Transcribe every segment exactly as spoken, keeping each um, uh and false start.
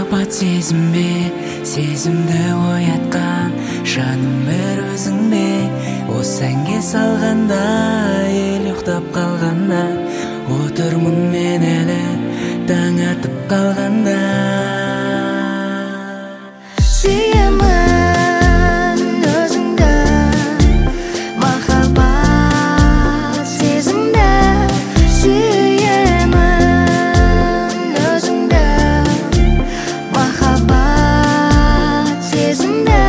махаббат сезімбе, сезімді оятқан жаным бір өзің бе? Осы әнге салғанда, ел ұйықтап қалғанда, отырмын мен әлі таң атып қалғанда. Сүйемін өзіңді, махаббат сезімді. Сүйемін өзіңді, махаббат сезімді.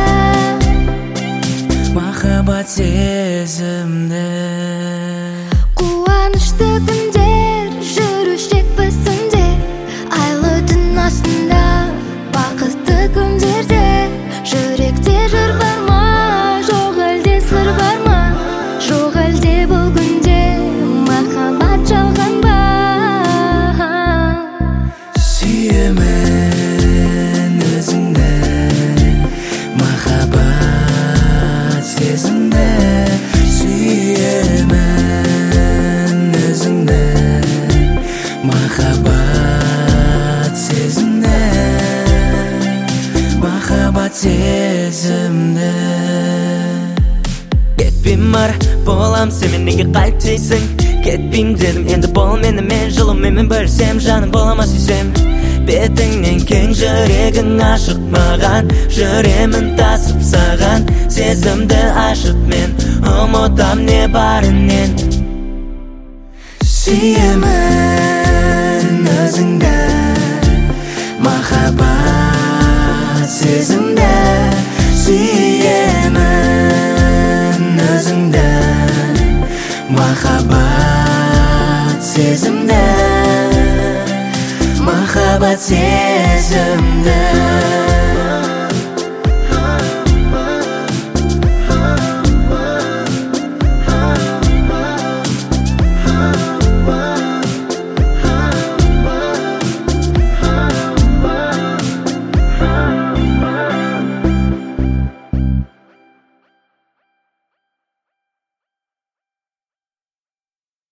Махаббат сезімді. Қуанышты күндер жүрушек біздіңде, айлы түн астында бақытты күндерде. Жүректе жыр бар ма, жоқ әлде сыр бар ма? Жоқ әлде бұл күнде махаббат жалған ба? Сүйемін өзіңді, махаббат сезімді. Сүйемін өзіңді, махаббат сезімді. Махаббат сезімді. Кетпеймін ар, болам сенімен, неге қайтпайсың? Кетпеймін дедім, енді бол мені, мен жылумен бөлсем, жаным бола ма сүйсем? Бетіңнен кең, жүрегің ашық маған, жүремін тасып саған. Сезімді ашып мен, ұмытам не барынен. Сүйемін өзіңді, махаббат сезімді. Сүйемін өзіңді, махаббат сезімді. Махаббат сезімді.